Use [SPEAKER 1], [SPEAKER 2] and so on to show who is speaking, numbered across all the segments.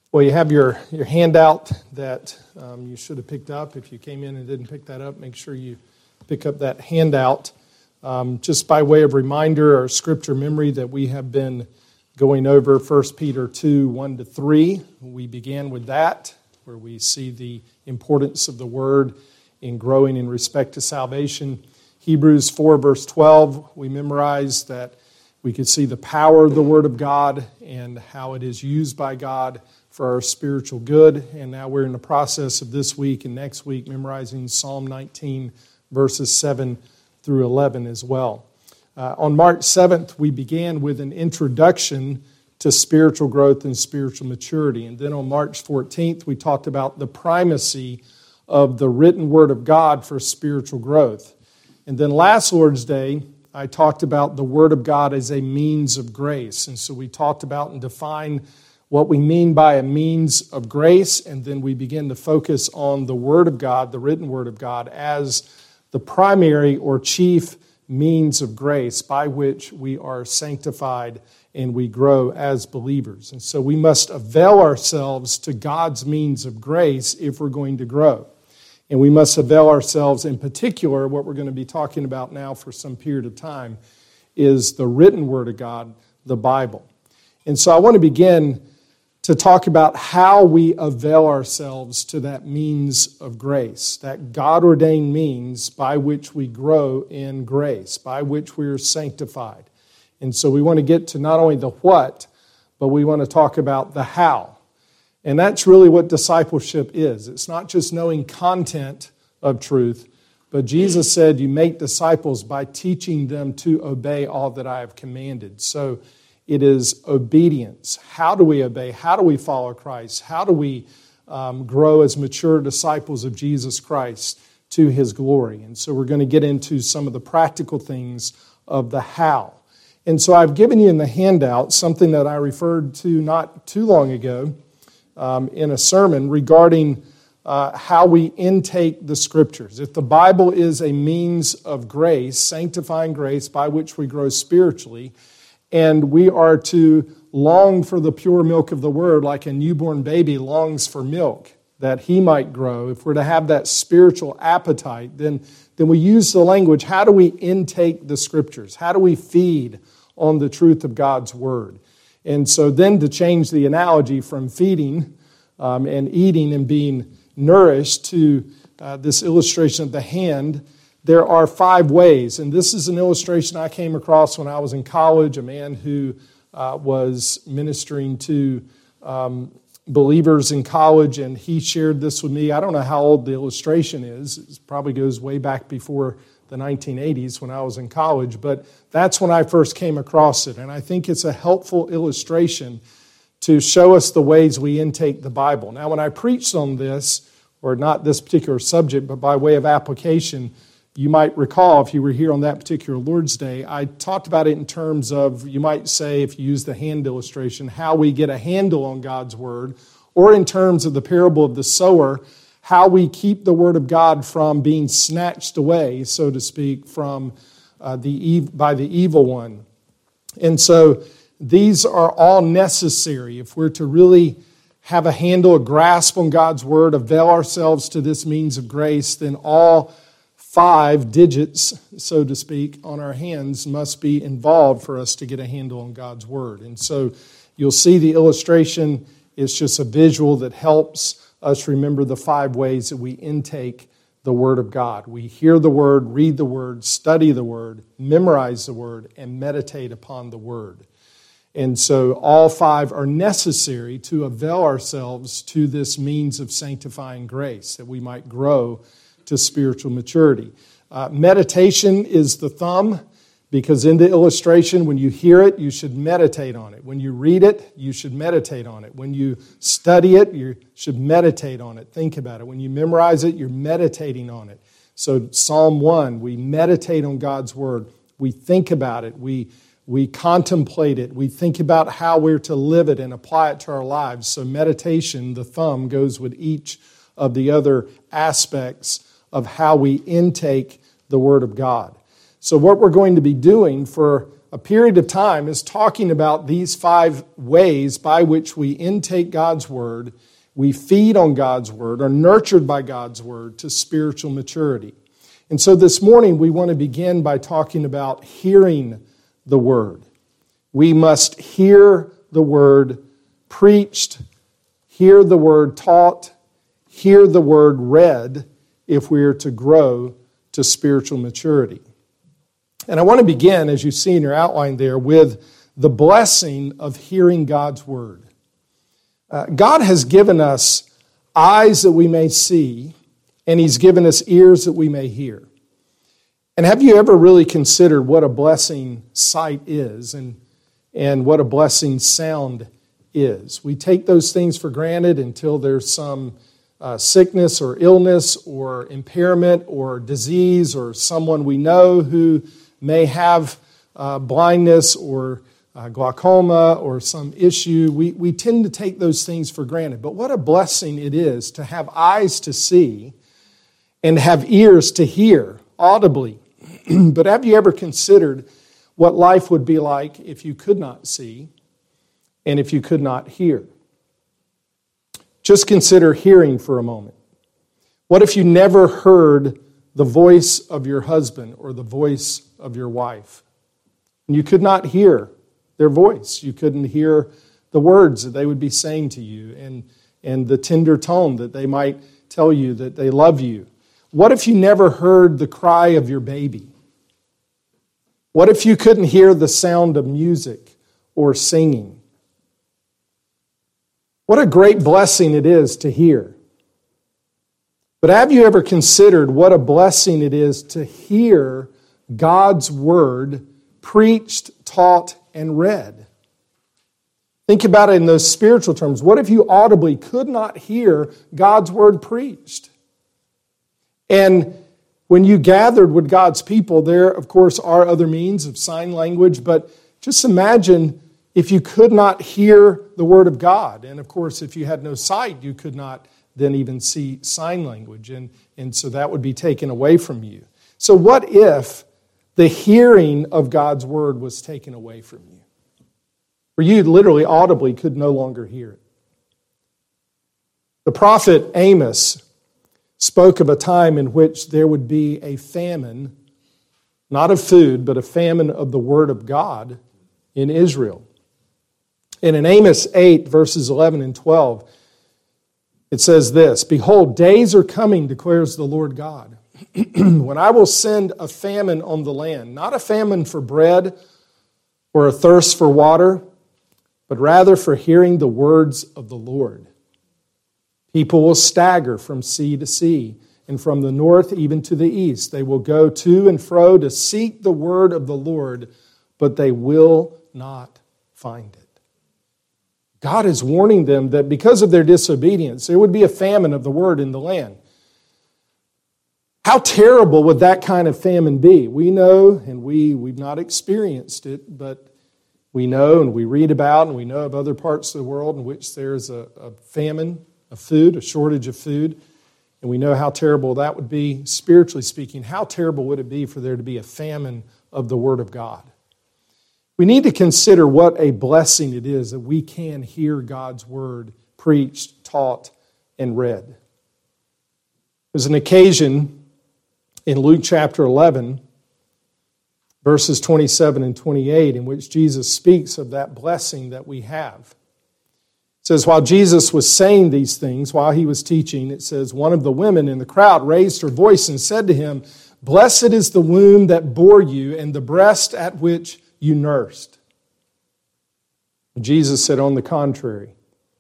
[SPEAKER 1] Well, you have your handout that you should have picked up. If you came in and didn't pick that up, make sure you pick up that handout. Just by way of reminder or scripture memory that we have been going over 1 Peter 2, 1-3. We began with that, where we see the importance of the Word in growing in respect to salvation. Hebrews 4, verse 12, we memorized that we could see the power of the Word of God and how it is used by God for our spiritual good. And now we're in the process of this week and next week memorizing Psalm 19, verses 7 through 11 as well. On March 7th, we began with an introduction to spiritual growth and spiritual maturity. And then on March 14th, we talked about the primacy of the written Word of God for spiritual growth. And then last Lord's Day, I talked about the Word of God as a means of grace. And so we talked about and defined what we mean by a means of grace, and then we begin to focus on the Word of God, the written Word of God, as the primary or chief means of grace by which we are sanctified and we grow as believers. And so we must avail ourselves to God's means of grace if we're going to grow. And we must avail ourselves, in particular, what we're going to be talking about now for some period of time, is the written Word of God, the Bible. And so I want to begin to talk about how we avail ourselves to that means of grace, that God-ordained means by which we grow in grace, by which we are sanctified. And so we want to get to not only the what, but we want to talk about the how. And that's really what discipleship is. It's not just knowing content of truth, but Jesus said you make disciples by teaching them to obey all that I have commanded. So it is obedience. How do we obey? How do we follow Christ? How do we grow as mature disciples of Jesus Christ to His glory? And so we're going to get into some of the practical things of the how. And so I've given you in the handout something that I referred to not too long ago in a sermon regarding how we intake the Scriptures. If the Bible is a means of grace, sanctifying grace by which we grow spiritually, and we are to long for the pure milk of the Word like a newborn baby longs for milk, that he might grow. If we're to have that spiritual appetite, then we use the language, how do we intake the Scriptures? How do we feed on the truth of God's Word? And so then to change the analogy from feeding and eating and being nourished to this illustration of the hand, there are 5 ways, and this is an illustration I came across when I was in college, a man who was ministering to believers in college, and he shared this with me. I don't know how old the illustration is. It probably goes way back before the 1980s when I was in college, but that's when I first came across it, and I think it's a helpful illustration to show us the ways we intake the Bible. Now, when I preached on this, or not this particular subject, but by way of application, you might recall, if you were here on that particular Lord's Day, I talked about it in terms of, you might say, if you use the hand illustration, how we get a handle on God's Word, or in terms of the parable of the sower, how we keep the Word of God from being snatched away, so to speak, from by the evil one. And so these are all necessary if we're to really have a handle, a grasp on God's Word, avail ourselves to this means of grace, then all 5 digits, so to speak, on our hands must be involved for us to get a handle on God's Word. And so you'll see the illustration is just a visual that helps us remember the 5 ways that we intake the Word of God. We hear the Word, read the Word, study the Word, memorize the Word, and meditate upon the Word. And so all 5 are necessary to avail ourselves to this means of sanctifying grace, that we might grow to spiritual maturity. Meditation is the thumb, because in the illustration, when you hear it, you should meditate on it. When you read it, you should meditate on it. When you study it, you should meditate on it. Think about it. When you memorize it, you're meditating on it. So Psalm 1, we meditate on God's Word. We think about it. We contemplate it. We think about how we're to live it and apply it to our lives. So meditation, the thumb, goes with each of the other aspects of how we intake the Word of God. So what we're going to be doing for a period of time is talking about these 5 ways by which we intake God's Word, we feed on God's Word, are nurtured by God's Word to spiritual maturity. And so this morning we want to begin by talking about hearing the Word. We must hear the Word preached, hear the Word taught, hear the Word read if we are to grow to spiritual maturity. And I want to begin, as you see in your outline there, with the blessing of hearing God's Word. God has given us eyes that we may see, and He's given us ears that we may hear. And have you ever really considered what a blessing sight is and what a blessing sound is? We take those things for granted until there's some sickness or illness or impairment or disease or someone we know who may have blindness or glaucoma or some issue. We tend to take those things for granted. But what a blessing it is to have eyes to see and have ears to hear audibly. But have you ever considered what life would be like if you could not see and if you could not hear? Just consider hearing for a moment. What if you never heard the voice of your husband or the voice of your wife? And you could not hear their voice. You couldn't hear the words that they would be saying to you and the tender tone that they might tell you that they love you. What if you never heard the cry of your baby? What if you couldn't hear the sound of music or singing? What a great blessing it is to hear. But have you ever considered what a blessing it is to hear God's Word preached, taught, and read? Think about it in those spiritual terms. What if you audibly could not hear God's Word preached? And when you gathered with God's people, there, of course, are other means of sign language, but just imagine if you could not hear the Word of God. And, of course, if you had no sight, you could not then even see sign language, and so that would be taken away from you. So what if the hearing of God's Word was taken away from you? Where you literally audibly could no longer hear it. The prophet Amos spoke of a time in which there would be a famine, not of food, but a famine of the Word of God in Israel. And in Amos 8, verses 11 and 12, it says this, "Behold, days are coming, declares the Lord God, when I will send a famine on the land, not a famine for bread or a thirst for water, but rather for hearing the words of the Lord. People will stagger from sea to sea, and from the north even to the east. They will go to and fro to seek the word of the Lord, but they will not find it." God is warning them that because of their disobedience, there would be a famine of the word in the land. How terrible would that kind of famine be? We know, and we've not experienced it, but we know and we read about and we know of other parts of the world in which there's a famine of food, a shortage of food, and we know how terrible that would be, spiritually speaking. How terrible would it be for there to be a famine of the Word of God? We need to consider what a blessing it is that we can hear God's Word preached, taught, and read. There's an occasion in Luke chapter 11, verses 27 and 28, in which Jesus speaks of that blessing that we have. It says, while Jesus was saying these things, while he was teaching, it says, one of the women in the crowd raised her voice and said to him, "Blessed is the womb that bore you and the breast at which you nursed." Jesus said, on the contrary,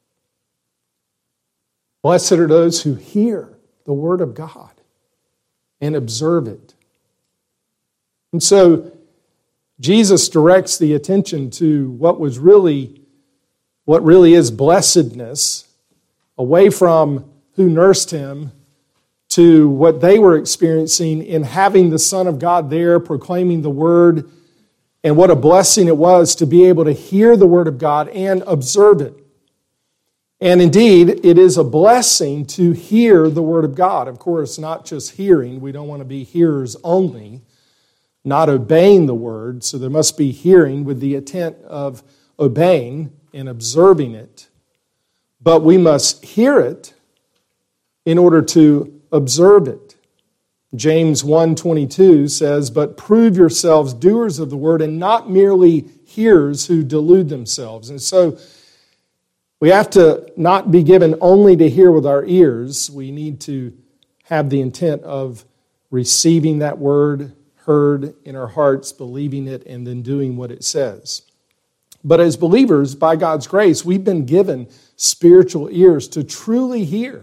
[SPEAKER 1] blessed are those who hear the word of God and observe it. And so Jesus directs the attention to what really is blessedness, away from who nursed him to what they were experiencing in having the Son of God there proclaiming the word, and what a blessing it was to be able to hear the word of God and observe it. And indeed, it is a blessing to hear the word of God. Of course, not just hearing. We don't want to be hearers only. not obeying the word. So there must be hearing with the intent of obeying and observing it. But we must hear it in order to observe it. James 1:22 says, "But prove yourselves doers of the word and not merely hearers who delude themselves." And so we have to not be given only to hear with our ears. We need to have the intent of receiving that word, heard in our hearts, believing it, and then doing what it says. But as believers, by God's grace, we've been given spiritual ears to truly hear.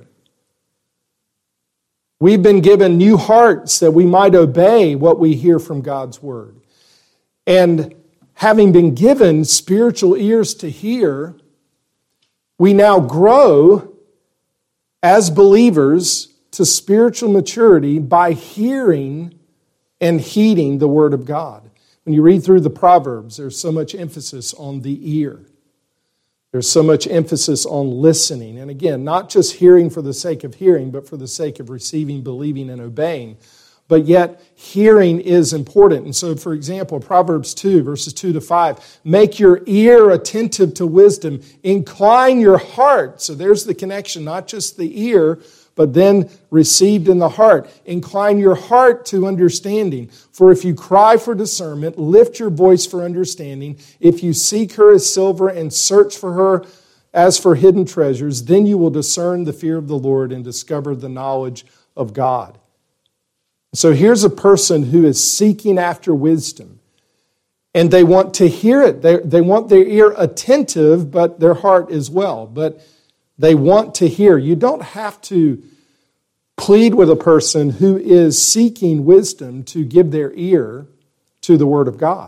[SPEAKER 1] We've been given new hearts that we might obey what we hear from God's word. And having been given spiritual ears to hear, we now grow as believers to spiritual maturity by hearing and heeding the word of God. When you read through the Proverbs, there's so much emphasis on the ear. There's so much emphasis on listening. And again, not just hearing for the sake of hearing, but for the sake of receiving, believing, and obeying. But yet, hearing is important. And so, for example, Proverbs 2, verses 2 to 5, "Make your ear attentive to wisdom. Incline your heart." So there's the connection, not just the ear, but then received in the heart. "Incline your heart to understanding. For if you cry for discernment, lift your voice for understanding. If you seek her as silver and search for her as for hidden treasures, then you will discern the fear of the Lord and discover the knowledge of God." So here's a person who is seeking after wisdom, and they want to hear it. They want their ear attentive, but their heart as well. But they want to hear. You don't have to plead with a person who is seeking wisdom to give their ear to the Word of God.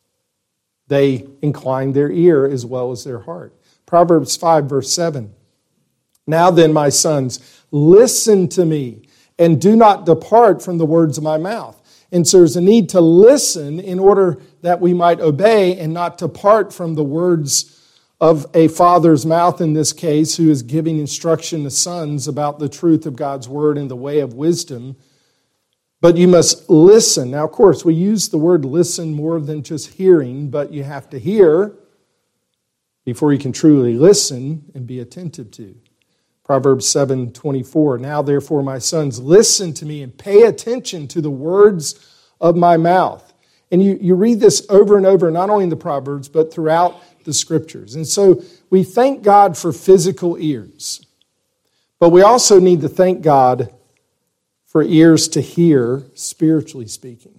[SPEAKER 1] They incline their ear as well as their heart. Proverbs 5, verse 7. "Now then, my sons, listen to me, and do not depart from the words of my mouth." And so there's a need to listen in order that we might obey and not depart from the words of a father's mouth in this case, who is giving instruction to sons about the truth of God's word and the way of wisdom. But you must listen. Now, of course, we use the word listen more than just hearing, but you have to hear before you can truly listen and be attentive to. Proverbs 7:24, "Now therefore, my sons, listen to me and pay attention to the words of my mouth." And you read this over and over, not only in the Proverbs, but throughout the Scriptures. And so we thank God for physical ears. But we also need to thank God for ears to hear, spiritually speaking.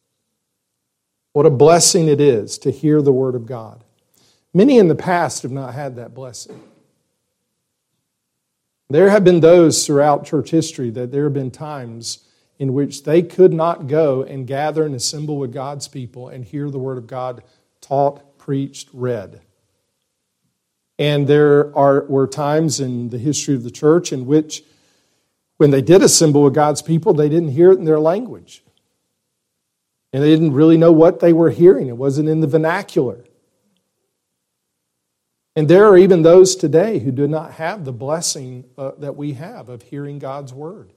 [SPEAKER 1] What a blessing it is to hear the Word of God. Many in the past have not had that blessing. There have been those throughout church history that there have been times in which they could not go and gather and assemble with God's people and hear the Word of God taught, preached, read. And there were times in the history of the church in which, when they did assemble with God's people, they didn't hear it in their language. And they didn't really know what they were hearing. It wasn't in the vernacular. And there are even those today who do not have the blessing that we have of hearing God's word.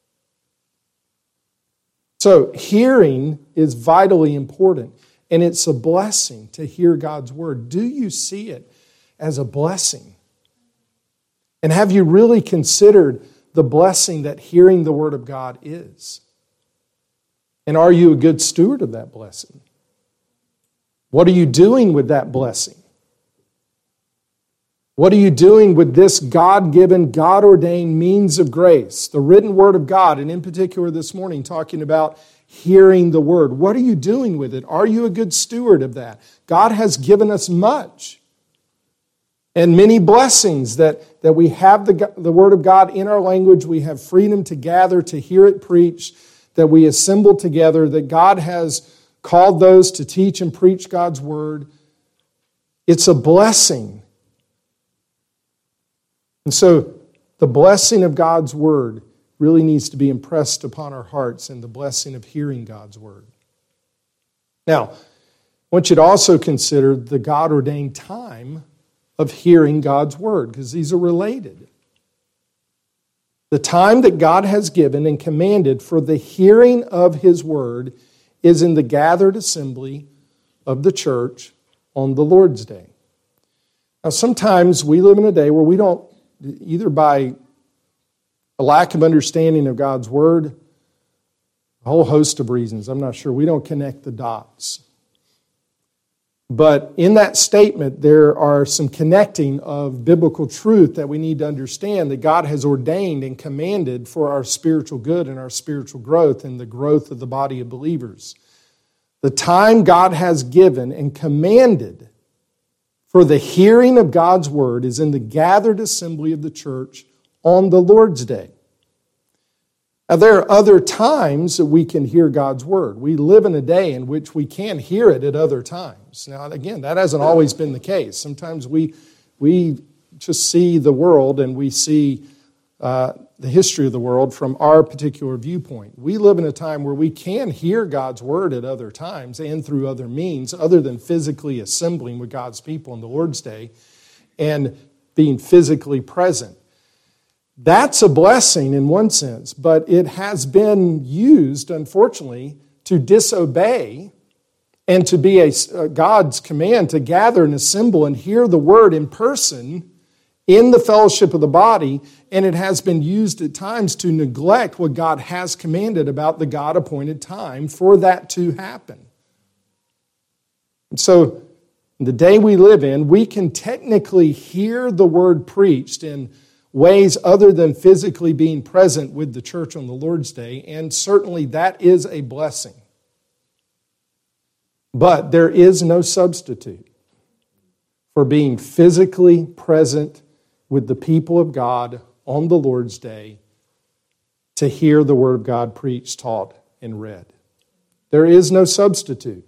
[SPEAKER 1] So hearing is vitally important, and it's a blessing to hear God's word. Do you see it as a blessing? And have you really considered the blessing that hearing the word of God is? And are you a good steward of that blessing? What are you doing with that blessing? What are you doing with this God-given, God-ordained means of grace, the written word of God, and in particular this morning talking about hearing the word? What are you doing with it? Are you a good steward of that? God has given us much and many blessings that we have the word of God in our language. We have freedom to gather, to hear it preached, that we assemble together, that God has called those to teach and preach God's word. It's a blessing. And so the blessing of God's word really needs to be impressed upon our hearts, and the blessing of hearing God's word. Now, I want you to also consider the God-ordained time of hearing God's word, because these are related. The time that God has given and commanded for the hearing of His word is in the gathered assembly of the church on the Lord's Day. Now, sometimes we live in a day where we don't, either by a lack of understanding of God's Word, a whole host of reasons, I'm not sure, we don't connect the dots. But in that statement, there are some connecting of biblical truth that we need to understand that God has ordained and commanded for our spiritual good and our spiritual growth and the growth of the body of believers. The time God has given and commanded for the hearing of God's Word is in the gathered assembly of the church on the Lord's Day. Now, there are other times that we can hear God's Word. We live in a day in which we can hear it at other times. Now, again, that hasn't always been the case. Sometimes we just see the world and we see the history of the world from our particular viewpoint. We live in a time where we can hear God's Word at other times and through other means other than physically assembling with God's people on the Lord's Day and being physically present. That's a blessing in one sense, but it has been used, unfortunately, to disobey and to be God's command to gather and assemble and hear the Word in person in the fellowship of the body, and it has been used at times to neglect what God has commanded about the God-appointed time for that to happen. And so, the day we live in, we can technically hear the Word preached in ways other than physically being present with the church on the Lord's Day, and certainly that is a blessing. But there is no substitute for being physically present with the people of God on the Lord's Day to hear the Word of God preached, taught, and read. There is no substitute.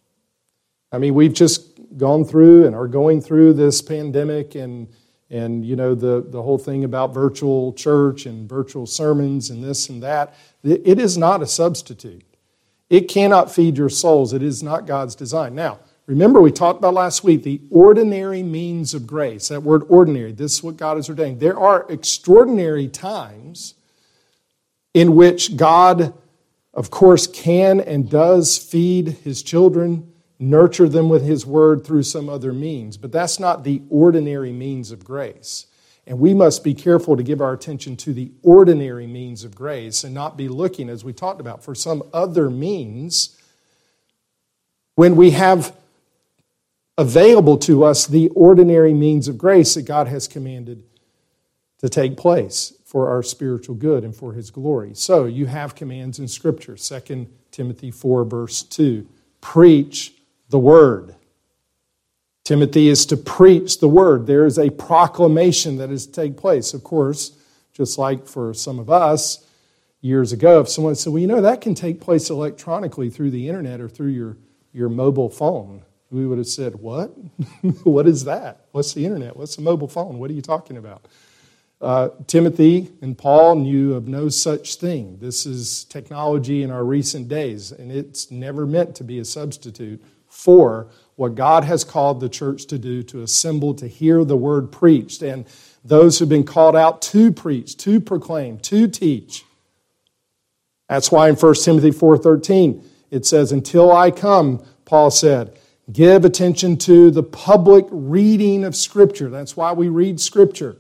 [SPEAKER 1] I mean, we've just gone through and are going through this pandemic and you know, the whole thing about virtual church and virtual sermons and this and that. It is not a substitute. It cannot feed your souls. It is not God's design. Now, remember we talked about last week the ordinary means of grace. That word ordinary, this is what God has ordained. There are extraordinary times in which God, of course, can and does feed His children, nurture them with His Word through some other means. But that's not the ordinary means of grace. And we must be careful to give our attention to the ordinary means of grace and not be looking, as we talked about, for some other means when we have available to us the ordinary means of grace that God has commanded to take place for our spiritual good and for His glory. So you have commands in Scripture. 2 Timothy 4, verse 2. Preach the Word. Timothy is to preach the Word. There is a proclamation that is to take place. Of course, just like for some of us years ago, if someone said, well, you know, that can take place electronically through the internet or through your mobile phone, we would have said, what? What is that? What's the internet? What's a mobile phone? What are you talking about? Timothy and Paul knew of no such thing. This is technology in our recent days, and it's never meant to be a substitute for what God has called the church to do, to assemble, to hear the Word preached, and those who've been called out to preach, to proclaim, to teach. That's why in 1 Timothy 4:13 it says, until I come, Paul said, give attention to the public reading of Scripture. That's why we read Scripture.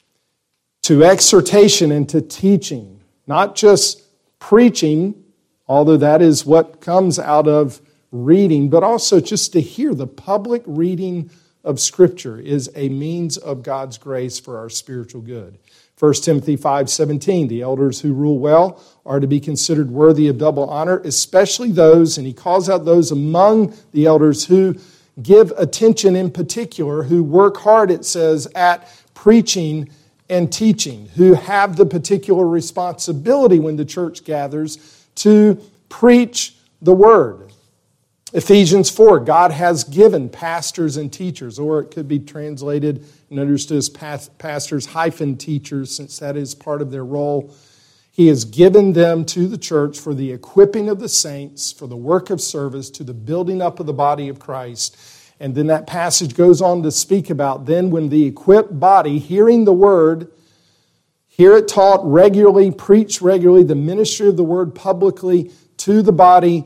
[SPEAKER 1] To exhortation and to teaching, not just preaching, although that is what comes out of reading, but also just to hear the public reading of Scripture is a means of God's grace for our spiritual good. 1 Timothy 5:17, the elders who rule well are to be considered worthy of double honor, especially those, and he calls out those among the elders who give attention in particular, who work hard, it says, at preaching and teaching, who have the particular responsibility when the church gathers to preach the Word. Ephesians 4, God has given pastors and teachers, or it could be translated and understood as pastors hyphen teachers, since that is part of their role. He has given them to the church for the equipping of the saints, for the work of service, to the building up of the body of Christ. And then that passage goes on to speak about then when the equipped body, hearing the Word, hear it taught regularly, preach regularly, the ministry of the Word publicly to the body,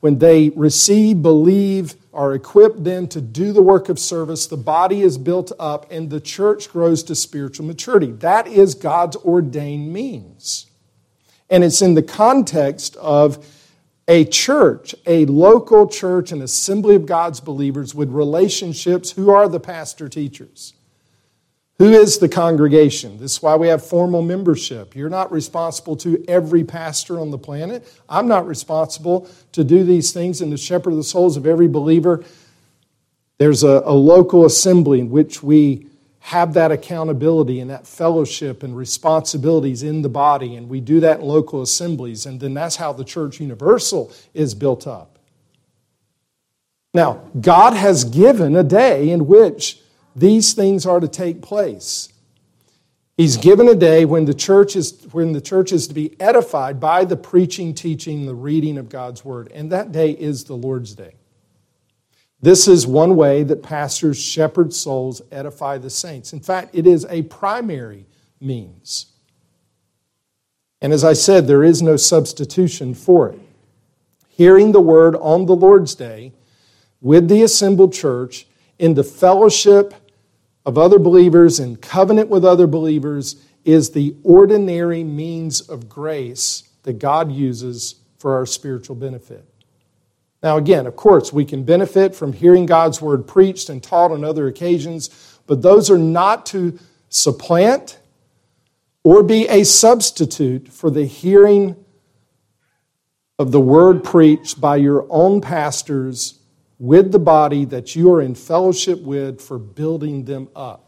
[SPEAKER 1] when they receive, believe, are equipped then to do the work of service, the body is built up and the church grows to spiritual maturity. That is God's ordained means. And it's in the context of a church, a local church, an assembly of God's believers with relationships. Who are the pastor teachers? Who is the congregation? This is why we have formal membership. You're not responsible to every pastor on the planet. I'm not responsible to do these things and to shepherd the souls of every believer. There's a local assembly in which we have that accountability and that fellowship and responsibilities in the body, and we do that in local assemblies, and then that's how the church universal is built up. Now, God has given a day in which these things are to take place. He's given a day when the church is to be edified by the preaching, teaching, the reading of God's Word. And that day is the Lord's Day. This is one way that pastors shepherd souls, edify the saints. In fact, it is a primary means. And as I said, there is no substitution for it. Hearing the Word on the Lord's Day with the assembled church in the fellowship of other believers, in covenant with other believers, is the ordinary means of grace that God uses for our spiritual benefit. Now again, of course, we can benefit from hearing God's Word preached and taught on other occasions, but those are not to supplant or be a substitute for the hearing of the Word preached by your own pastors with the body that you are in fellowship with for building them up.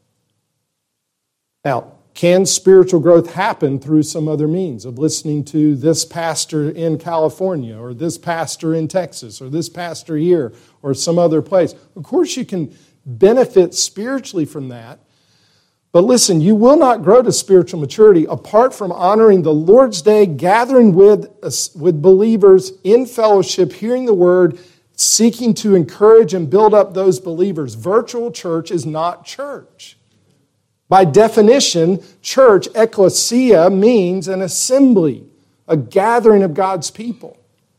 [SPEAKER 1] Now, can spiritual growth happen through some other means of listening to this pastor in California or this pastor in Texas or this pastor here or some other place? Of course, you can benefit spiritually from that. But listen, you will not grow to spiritual maturity apart from honoring the Lord's Day, gathering with believers in fellowship, hearing the Word, seeking to encourage and build up those believers. Virtual church is not church. By definition, church, ecclesia, means an assembly, a gathering of God's people.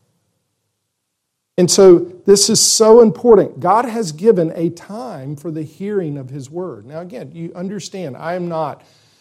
[SPEAKER 1] And so this is so important. God has given a time for the hearing of His Word. Now again, you understand, I am not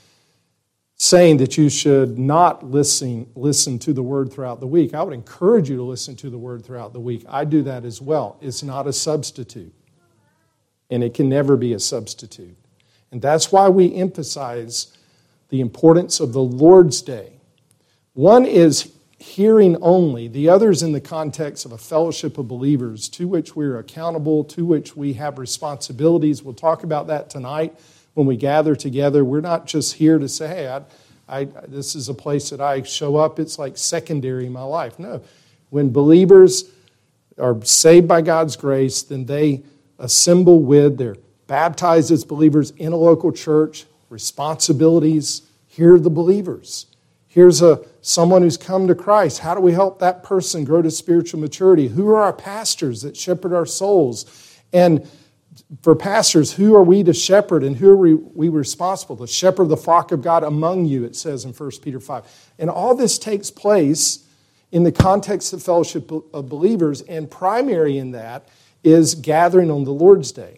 [SPEAKER 1] saying that you should not listen to the Word throughout the week. I would encourage you to listen to the Word throughout the week. I do that as well. It's not a substitute. And it can never be a substitute. And that's why we emphasize the importance of the Lord's Day. One is hearing only. The other is in the context of a fellowship of believers to which we're accountable, to which we have responsibilities. We'll talk about that tonight. When we gather together, we're not just here to say, hey, this is a place that I show up. It's like secondary in my life. No. When believers are saved by God's grace, then they assemble with, they're baptized as believers in a local church, responsibilities. Here are the believers. Here's someone who's come to Christ. How do we help that person grow to spiritual maturity? Who are our pastors that shepherd our souls? And for pastors, who are we to shepherd and who are we responsible to shepherd the flock of God among you, it says in 1 Peter 5. And all this takes place in the context of fellowship of believers, and primary in that is gathering on the Lord's Day.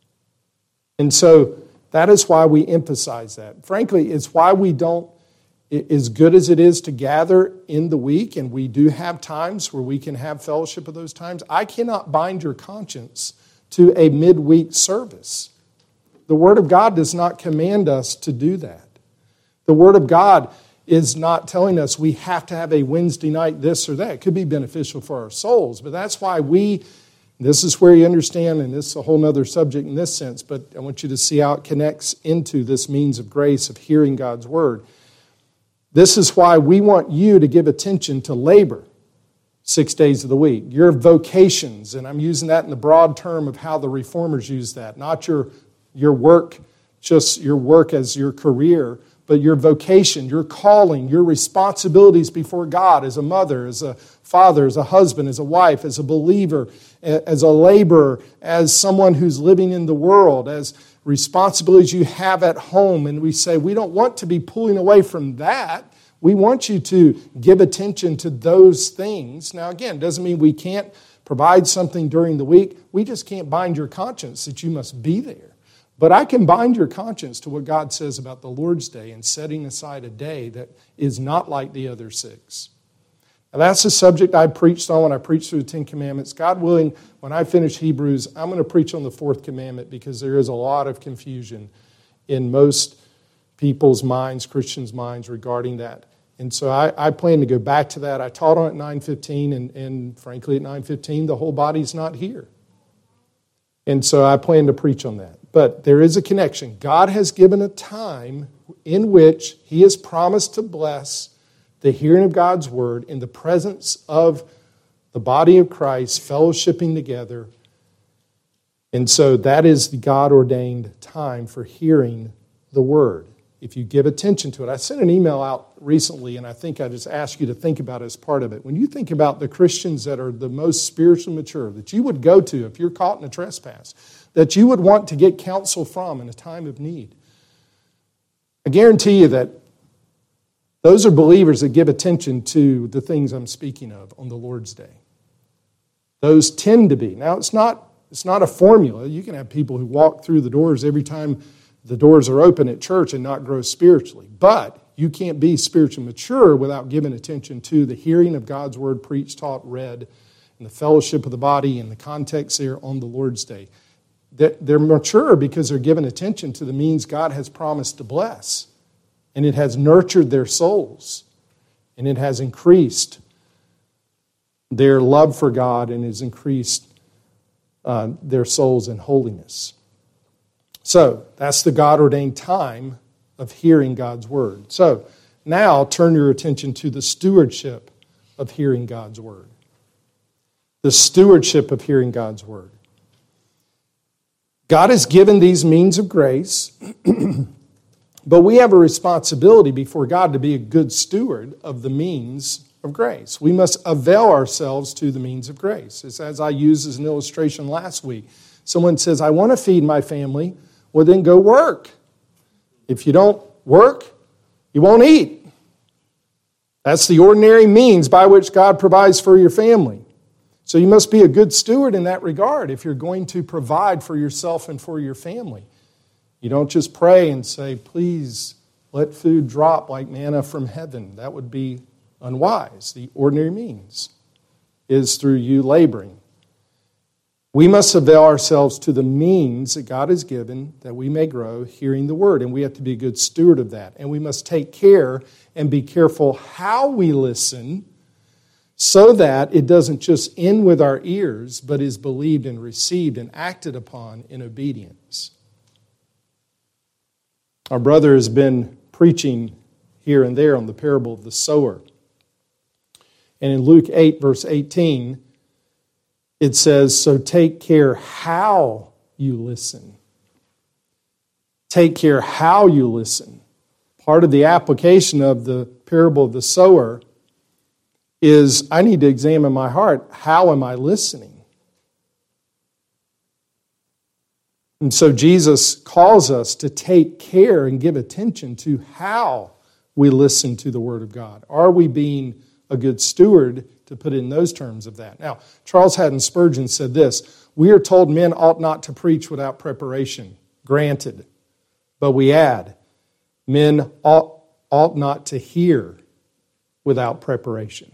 [SPEAKER 1] And so that is why we emphasize that. Frankly, it's why we don't, as good as it is to gather in the week, and we do have times where we can have fellowship of those times, I cannot bind your conscience to a midweek service. The Word of God does not command us to do that. The Word of God is not telling us we have to have a Wednesday night this or that. It could be beneficial for our souls, but that's why this is where you understand, and this is a whole other subject in this sense, but I want you to see how it connects into this means of grace of hearing God's Word. This is why we want you to give attention to labor 6 days of the week. Your vocations, and I'm using that in the broad term of how the Reformers use that, not your work, just your work as your career, but your vocation, your calling, your responsibilities before God as a mother, as a father, as a husband, as a wife, as a believer, as a laborer, as someone who's living in the world, as responsibilities you have at home. And we say we don't want to be pulling away from that. We want you to give attention to those things. Now, again, doesn't mean we can't provide something during the week. We just can't bind your conscience that you must be there. But I can bind your conscience to what God says about the Lord's Day and setting aside a day that is not like the other 6. Now, that's the subject I preached on when I preached through the Ten Commandments. God willing, when I finish Hebrews, I'm going to preach on the 4th commandment because there is a lot of confusion in most people's minds, Christians' minds, regarding that. And so I plan to go back to that. I taught on it at 9:15, and frankly, at 9:15, the whole body's not here. And so I plan to preach on that. But there is a connection. God has given a time in which He has promised to bless the hearing of God's Word in the presence of the body of Christ, fellowshipping together. And so that is the God-ordained time for hearing the Word, if you give attention to it. I sent an email out recently, and I think I just asked you to think about it as part of it. When you think about the Christians that are the most spiritually mature, that you would go to if you're caught in a trespass, that you would want to get counsel from in a time of need, I guarantee you that those are believers that give attention to the things I'm speaking of on the Lord's Day. Those tend to be. Now, it's not a formula. You can have people who walk through the doors every time the doors are open at church and not grow spiritually. But you can't be spiritually mature without giving attention to the hearing of God's Word preached, taught, read, and the fellowship of the body and the context there on the Lord's Day. They're mature because they're giving attention to the means God has promised to bless. And it has nurtured their souls. And it has increased their love for God and has increased their souls in holiness. So, that's the God-ordained time of hearing God's Word. So, now turn your attention to the stewardship of hearing God's Word. The stewardship of hearing God's Word. God has given these means of grace, but we have a responsibility before God to be a good steward of the means of grace. We must avail ourselves to the means of grace. It's as I used as an illustration last week. Someone says, I want to feed my family. Well, then go work. If you don't work, you won't eat. That's the ordinary means by which God provides for your family. So you must be a good steward in that regard if you're going to provide for yourself and for your family. You don't just pray and say, please let food drop like manna from heaven. That would be unwise. The ordinary means is through you laboring. We must avail ourselves to the means that God has given that we may grow hearing the Word, and we have to be a good steward of that. And we must take care and be careful how we listen so that it doesn't just end with our ears, but is believed and received and acted upon in obedience. Our brother has been preaching here and there on the parable of the sower. And in Luke 8, verse 18, it says, so take care how you listen. Take care how you listen. Part of the application of the parable of the sower is I need to examine my heart. How am I listening? And so Jesus calls us to take care and give attention to how we listen to the Word of God. Are we being a good steward, to put it in those terms of that? Now, Charles Haddon Spurgeon said this, we are told men ought not to preach without preparation. Granted. But we add, men ought not to hear without preparation.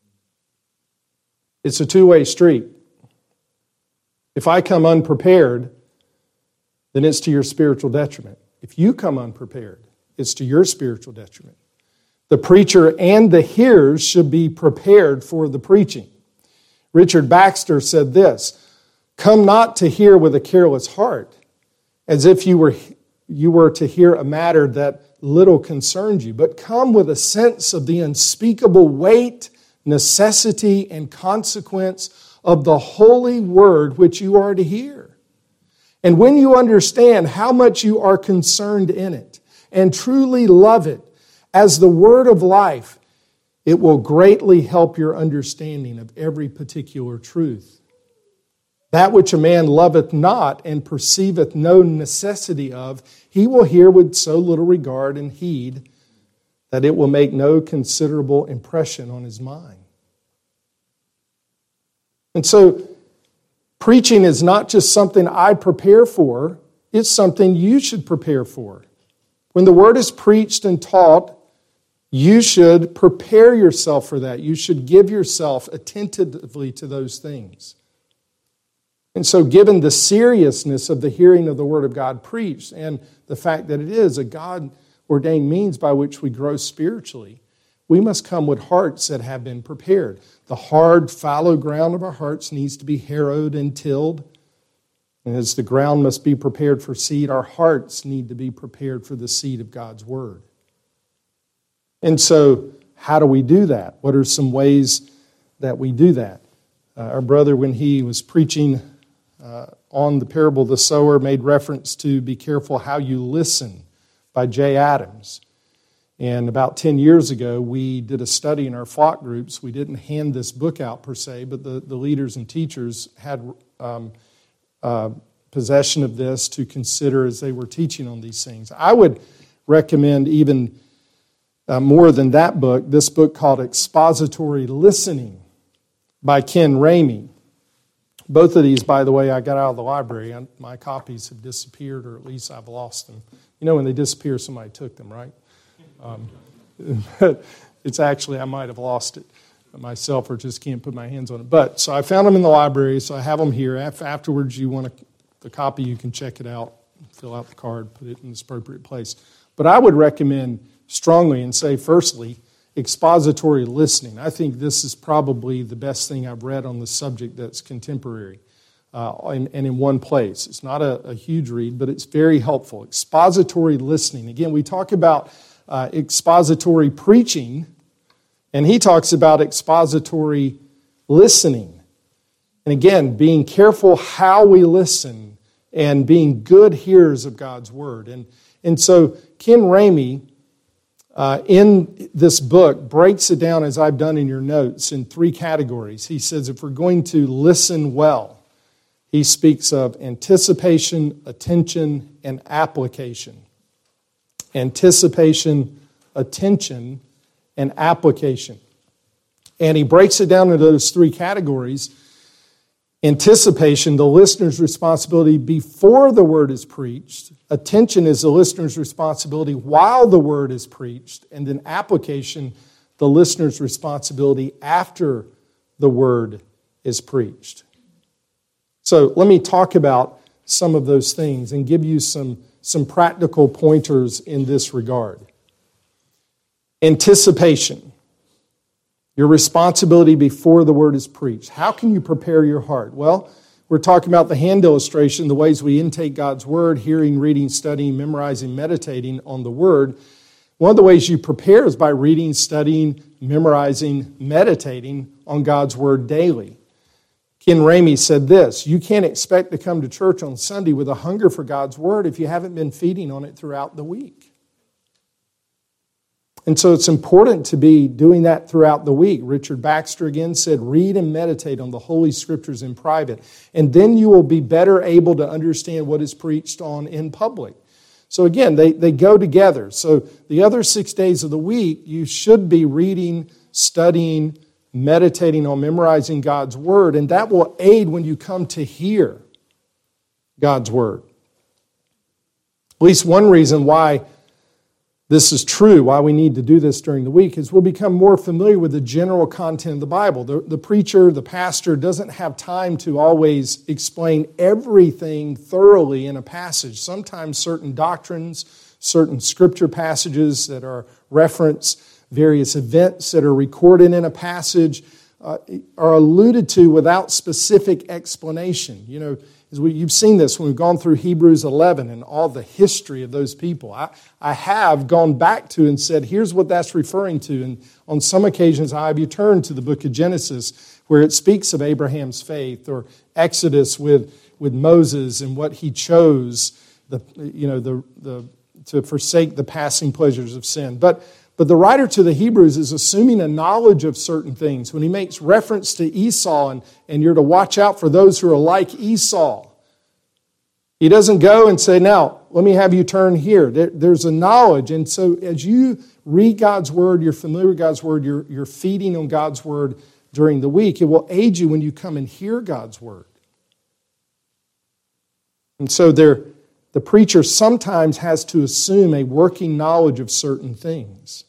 [SPEAKER 1] It's a two-way street. If I come unprepared, then it's to your spiritual detriment. If you come unprepared, it's to your spiritual detriment. The preacher and the hearers should be prepared for the preaching. Richard Baxter said this, come not to hear with a careless heart, as if you were to hear a matter that little concerned you, but come with a sense of the unspeakable weight, necessity, and consequence of the holy word which you are to hear. And when you understand how much you are concerned in it and truly love it as the word of life, it will greatly help your understanding of every particular truth. That which a man loveth not and perceiveth no necessity of, he will hear with so little regard and heed that it will make no considerable impression on his mind. And so, preaching is not just something I prepare for, it's something you should prepare for. When the word is preached and taught, you should prepare yourself for that. You should give yourself attentively to those things. And so, given the seriousness of the hearing of the Word of God preached and the fact that it is a God-ordained means by which we grow spiritually, we must come with hearts that have been prepared. The hard, fallow ground of our hearts needs to be harrowed and tilled. And as the ground must be prepared for seed, our hearts need to be prepared for the seed of God's Word. And so, how do we do that? What are some ways that we do that? Our brother, when he was preaching on the parable of the sower, made reference to be careful how you listen by Jay Adams. And about 10 years ago, we did a study in our flock groups. We didn't hand this book out per se, but the leaders and teachers had possession of this to consider as they were teaching on these things. I would recommend even more than that book, this book called Expository Listening by Ken Ramey. Both of these, by the way, I got out of the library. My copies have disappeared, or at least I've lost them. You know, when they disappear, somebody took them, right? It's actually, I might have lost it myself or just can't put my hands on it. But, so I found them in the library, so I have them here. Afterwards, you want the copy, you can check it out, fill out the card, put it in its appropriate place. But I would recommend strongly and say, firstly, expository listening. I think this is probably the best thing I've read on the subject that's contemporary and in one place. It's not a huge read, but it's very helpful. Expository listening. Again, we talk about expository preaching, and he talks about expository listening. And again, being careful how we listen and being good hearers of God's Word. And so Ken Ramey, in this book, breaks it down, as I've done in your notes, in 3 categories. He says if we're going to listen well, he speaks of anticipation, attention, and application. Anticipation, attention, and application. And he breaks it down into those 3 categories. Anticipation, the listener's responsibility before the word is preached. Attention is the listener's responsibility while the word is preached. And then application, the listener's responsibility after the word is preached. So let me talk about some of those things and give you some practical pointers in this regard. Anticipation. Your responsibility before the word is preached. How can you prepare your heart? Well, we're talking about the hand illustration, the ways we intake God's word, hearing, reading, studying, memorizing, meditating on the word. One of the ways you prepare is by reading, studying, memorizing, meditating on God's word daily. Ken Ramey said this: you can't expect to come to church on Sunday with a hunger for God's word if you haven't been feeding on it throughout the week. And so it's important to be doing that throughout the week. Richard Baxter again said, read and meditate on the Holy Scriptures in private, and then you will be better able to understand what is preached on in public. So again, they go together. So the other 6 days of the week, you should be reading, studying, meditating on memorizing God's Word, and that will aid when you come to hear God's Word. At least one reason why this is true, why we need to do this during the week, is we'll become more familiar with the general content of the Bible. The preacher, the pastor, doesn't have time to always explain everything thoroughly in a passage. Sometimes certain doctrines, certain scripture passages that are referenced, various events that are recorded in a passage are alluded to without specific explanation. You know, you've seen this when we've gone through Hebrews 11 and all the history of those people. I have gone back to and said, here's what that's referring to. And on some occasions, I have you turn to the book of Genesis where it speaks of Abraham's faith, or Exodus with Moses and what he chose to forsake the passing pleasures of sin. But the writer to the Hebrews is assuming a knowledge of certain things. When he makes reference to Esau and you're to watch out for those who are like Esau, He doesn't go and say, now, let me have you turn here. There's a knowledge. And so as you read God's Word, you're familiar with God's Word, you're feeding on God's Word during the week. It will aid you when you come and hear God's Word. And so the preacher sometimes has to assume a working knowledge of certain things.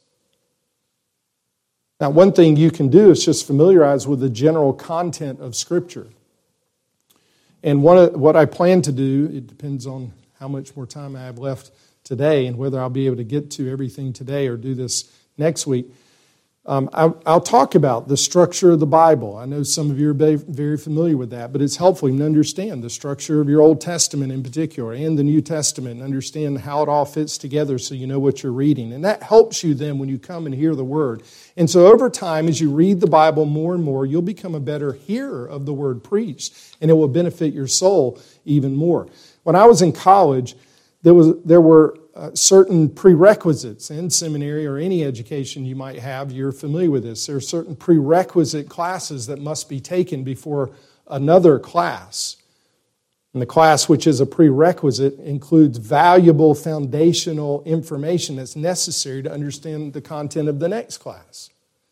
[SPEAKER 1] Now, one thing you can do is just familiarize with the general content of Scripture. And what I plan to do, it depends on how much more time I have left today and whether I'll be able to get to everything today or do this next week. I'll talk about the structure of the Bible. I know some of you are very familiar with that, but it's helpful even to understand the structure of your Old Testament in particular and the New Testament and understand how it all fits together so you know what you're reading. And that helps you then when you come and hear the Word. And so over time, as you read the Bible more and more, you'll become a better hearer of the Word preached, and it will benefit your soul even more. When I was in college, there were certain prerequisites in seminary or any education you might have. You're familiar with this. There are certain prerequisite classes that must be taken before another class. And the class which is a prerequisite includes valuable foundational information that's necessary to understand the content of the next class.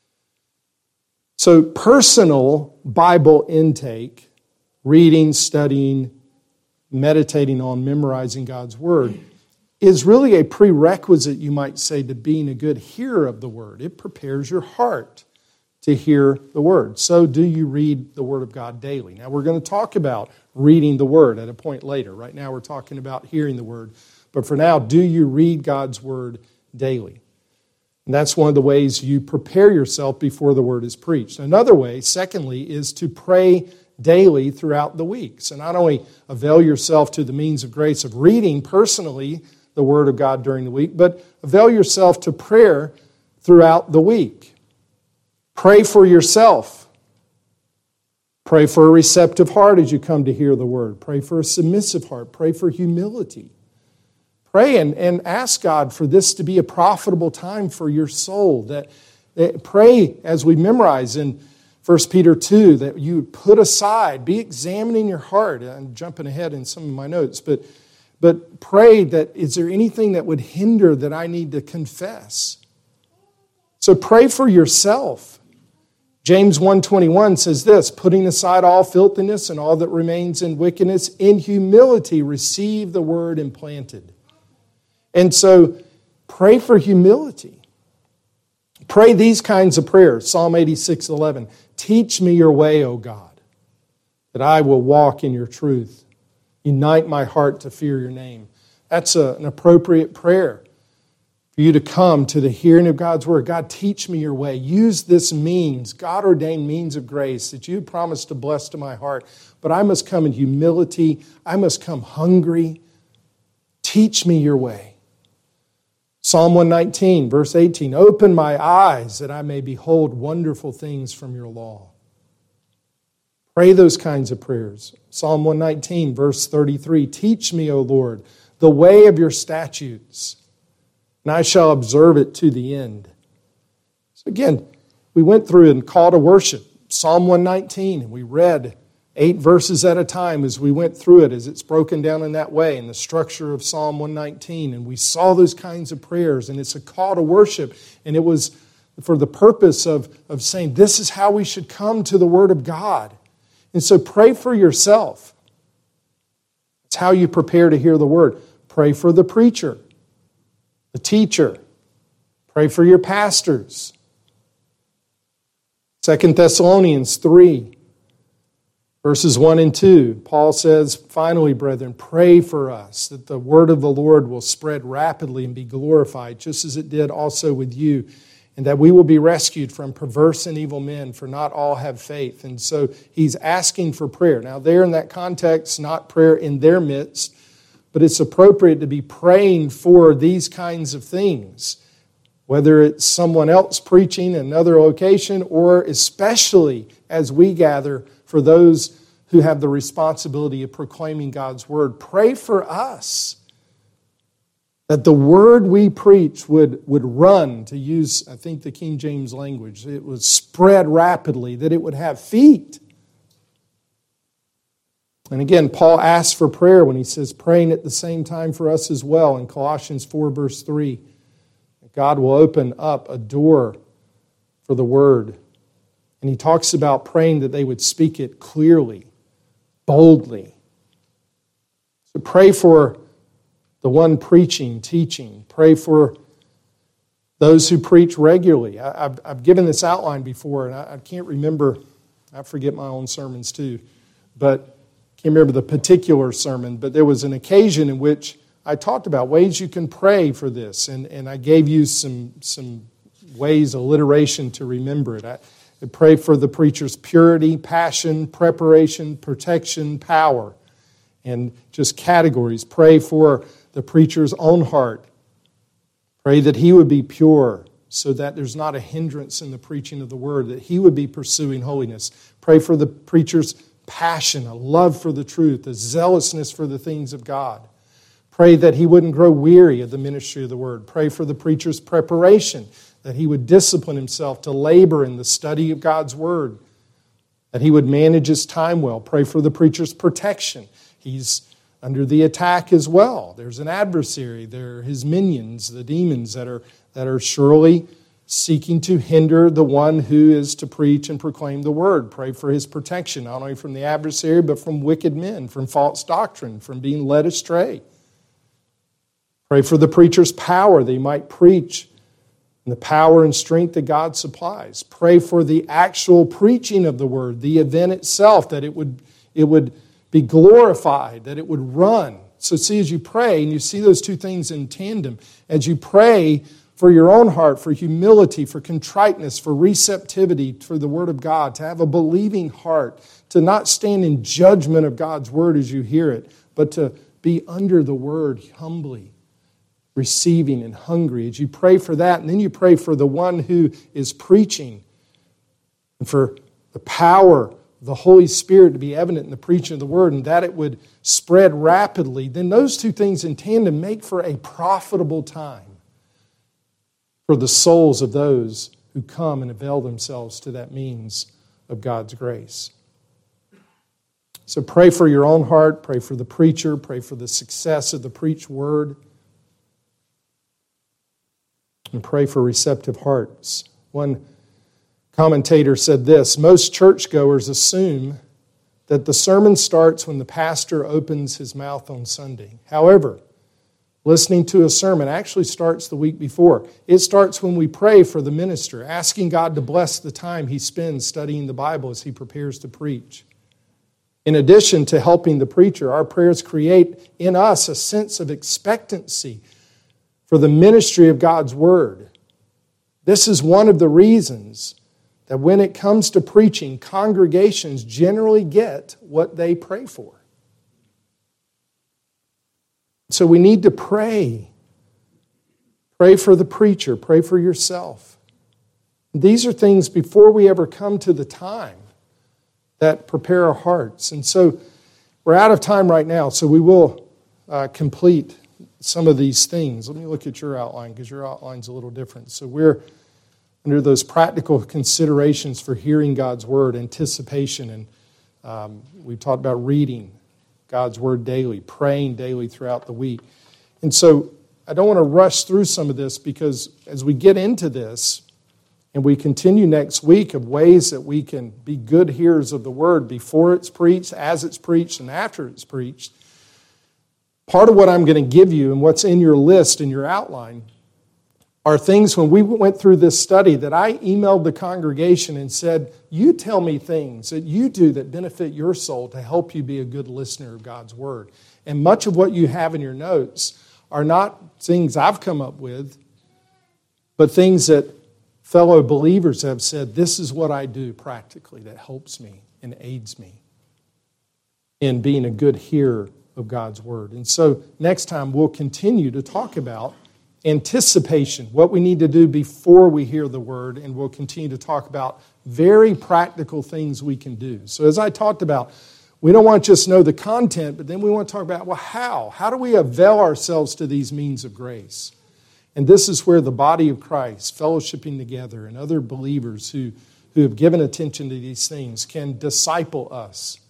[SPEAKER 1] So personal Bible intake, reading, studying, meditating on, memorizing God's Word, is really a prerequisite, you might say, to being a good hearer of the Word. It prepares your heart to hear the Word. So do you read the Word of God daily? Now, we're going to talk about reading the Word at a point later. Right now, we're talking about hearing the Word. But for now, do you read God's Word daily? And that's one of the ways you prepare yourself before the Word is preached. Another way, secondly, is to pray daily throughout the week. So not only avail yourself to the means of grace of reading personally the Word of God during the week, but avail yourself to prayer throughout the week. Pray for yourself. Pray for a receptive heart as you come to hear the Word. Pray for a submissive heart. Pray for humility. Pray and ask God for this to be a profitable time for your soul. Pray as we memorize in 1 Peter 2 that you put aside, be examining your heart. I'm jumping ahead in some of my notes, but pray that, is there anything that would hinder that I need to confess? So pray for yourself. James 1:21 says this, putting aside all filthiness and all that remains in wickedness, in humility receive the word implanted. And so pray for humility. Pray these kinds of prayers. Psalm 86:11, teach me your way, O God, that I will walk in your truth. Unite my heart to fear your name. That's an appropriate prayer for you to come to the hearing of God's word. God, teach me your way. Use this means, God-ordained means of grace that you promised to bless to my heart. But I must come in humility. I must come hungry. Teach me your way. Psalm 119, verse 18, open my eyes that I may behold wonderful things from your law. Pray those kinds of prayers. Psalm 119, verse 33, teach me, O Lord, the way of your statutes, and I shall observe it to the end. So again, we went through and call to worship, Psalm 119, and we read 8 verses at a time as we went through it, as it's broken down in that way, in the structure of Psalm 119, and we saw those kinds of prayers, and it's a call to worship, and it was for the purpose of saying, this is how we should come to the Word of God. And so pray for yourself. It's how you prepare to hear the Word. Pray for the preacher, the teacher. Pray for your pastors. 2 Thessalonians 3, verses 1 and 2. Paul says, finally, brethren, pray for us that the word of the Lord will spread rapidly and be glorified, just as it did also with you, and that we will be rescued from perverse and evil men, for not all have faith. And so he's asking for prayer. Now, there in that context, not prayer in their midst, but it's appropriate to be praying for these kinds of things, whether it's someone else preaching in another location, or especially as we gather for those who have the responsibility of proclaiming God's word. Pray for us that the word we preach would run, to use, I think, the King James language. It would spread rapidly, that it would have feet. And again, Paul asks for prayer when he says praying at the same time for us as well in Colossians 4 verse 3. God will open up a door for the word. And he talks about praying that they would speak it clearly, boldly. So pray for the one preaching, teaching. Pray for those who preach regularly. I've given this outline before, and I can't remember. I forget my own sermons too. But can't remember the particular sermon, but there was an occasion in which I talked about ways you can pray for this, and I gave you some ways, alliteration to remember it. I pray for the preacher's purity, passion, preparation, protection, power, and just categories. Pray for the preacher's own heart. Pray that he would be pure so that there's not a hindrance in the preaching of the word, that he would be pursuing holiness. Pray for the preacher's passion, a love for the truth, a zealousness for the things of God. Pray that he wouldn't grow weary of the ministry of the word. Pray for the preacher's preparation, that he would discipline himself to labor in the study of God's word, that he would manage his time well. Pray for the preacher's protection. He's under the attack as well. There's an adversary. There are his minions, the demons that are surely seeking to hinder the one who is to preach and proclaim the word. Pray for his protection, not only from the adversary, but from wicked men, from false doctrine, from being led astray. Pray for the preacher's power, that he might preach in the power and strength that God supplies. Pray for the actual preaching of the word, the event itself, that it would be glorified, that it would run. So see, as you pray, and you see those two things in tandem, as you pray for your own heart, for humility, for contriteness, for receptivity for the word of God, to have a believing heart, to not stand in judgment of God's word as you hear it, but to be under the word humbly, receiving and hungry. As you pray for that, and then you pray for the one who is preaching, and for the power of the Holy Spirit to be evident in the preaching of the word, and that it would spread rapidly, then those two things in tandem make for a profitable time for the souls of those who come and avail themselves to that means of God's grace. So pray for your own heart, pray for the preacher, pray for the success of the preached word, and pray for receptive hearts. One commentator said this: most churchgoers assume that the sermon starts when the pastor opens his mouth on Sunday. However, listening to a sermon actually starts the week before. It starts when we pray for the minister, asking God to bless the time he spends studying the Bible as he prepares to preach. In addition to helping the preacher, our prayers create in us a sense of expectancy for the ministry of God's word. This is one of the reasons that when it comes to preaching, congregations generally get what they pray for. So we need to pray. Pray for the preacher. Pray for yourself. These are things before we ever come to the time that prepare our hearts. And so we're out of time right now, so we will complete some of these things. Let me look at your outline, because your outline's a little different. So we're under those practical considerations for hearing God's word, anticipation, and we talked about reading God's word daily, praying daily throughout the week. And so I don't want to rush through some of this, because as we get into this and we continue next week of ways that we can be good hearers of the word before it's preached, as it's preached, and after it's preached, part of what I'm going to give you and what's in your list, in your outline, are things when we went through this study that I emailed the congregation and said, you tell me things that you do that benefit your soul to help you be a good listener of God's word. And much of what you have in your notes are not things I've come up with, but things that fellow believers have said, this is what I do practically that helps me and aids me in being a good hearer of God's word. And so next time we'll continue to talk about anticipation, what we need to do before we hear the word, and we'll continue to talk about very practical things we can do. So as I talked about, we don't want to just know the content, but then we want to talk about, well, how? How do we avail ourselves to these means of grace? And this is where the body of Christ, fellowshipping together, and other believers who have given attention to these things can disciple us,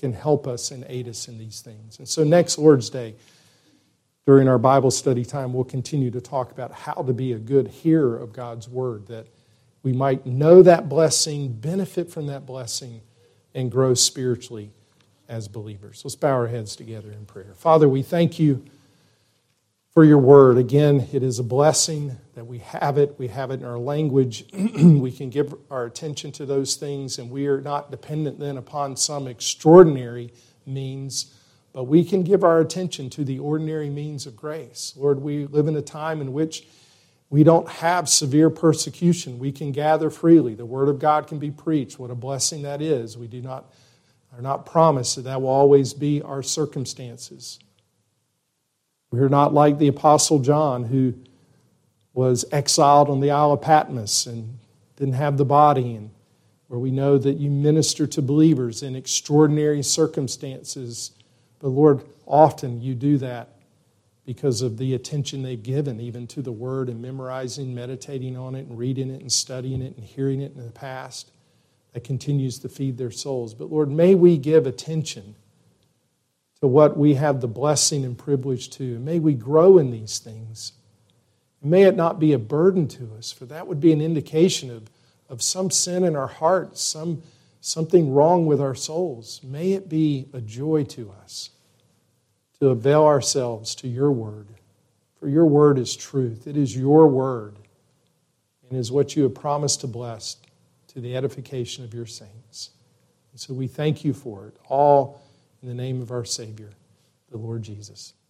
[SPEAKER 1] can help us and aid us in these things. And so next Lord's Day, during our Bible study time, we'll continue to talk about how to be a good hearer of God's Word, that we might know that blessing, benefit from that blessing, and grow spiritually as believers. Let's bow our heads together in prayer. Father, we thank you for your Word. Again, it is a blessing that we have it. We have it in our language. We can give our attention to those things, and we are not dependent then upon some extraordinary means, but we can give our attention to the ordinary means of grace. Lord, we live in a time in which we don't have severe persecution. We can gather freely. The Word of God can be preached. What a blessing that is. We are not promised that will always be our circumstances. We are not like the Apostle John, who was exiled on the Isle of Patmos and didn't have the body, and where we know that you minister to believers in extraordinary circumstances. But Lord, often you do that because of the attention they've given even to the Word and memorizing, meditating on it and reading it and studying it and hearing it in the past. That continues to feed their souls. But Lord, may we give attention to what we have the blessing and privilege to. May we grow in these things. May it not be a burden to us, for that would be an indication of some sin in our hearts, something wrong with our souls. May it be a joy to us to avail ourselves to your Word. For your Word is truth. It is your Word and is what you have promised to bless to the edification of your saints. And so we thank you for it, all in the name of our Savior, the Lord Jesus.